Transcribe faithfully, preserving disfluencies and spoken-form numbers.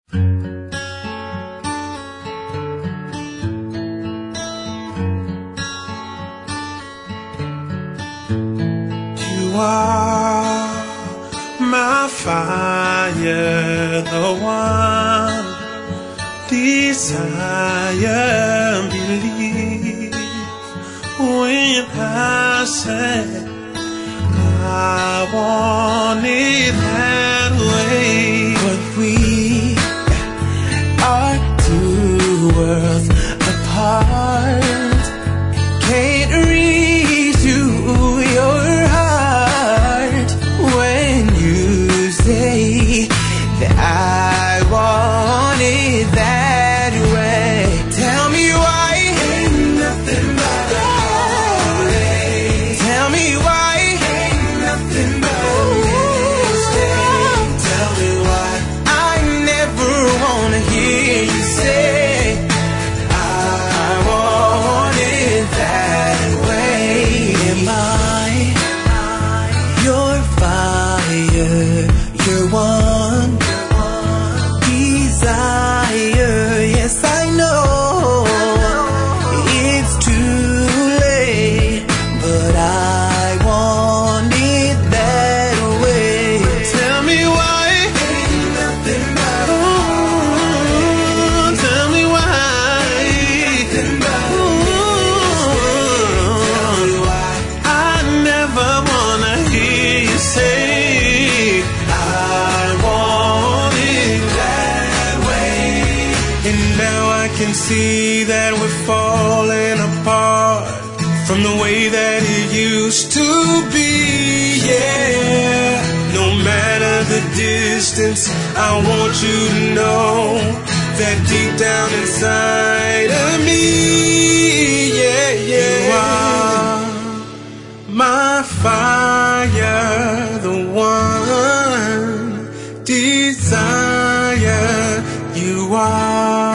You are my fire, the one desire, believe when I say I want it that way. But we are two worlds apart. Can't reach to your heart when you say that I want it that way. Tell me why ain't nothing but a heartache. Tell me why ain't nothing but a mistake. Tell me why I never wanna hear you say I want it that way. Am I your fire, your one desire? Yes, I know it's too late, but I want it that way. Tell me why Ain't nothing but a Ooh, tell me why nothing but a mistake. Tell me why I never wanna hear you say I want it that way. And now I can see that we're falling apart from the way that it used to be, yeah. No matter the distance, I want you to know that deep down inside of me, yeah, yeah. You are my fire, the one desire. You are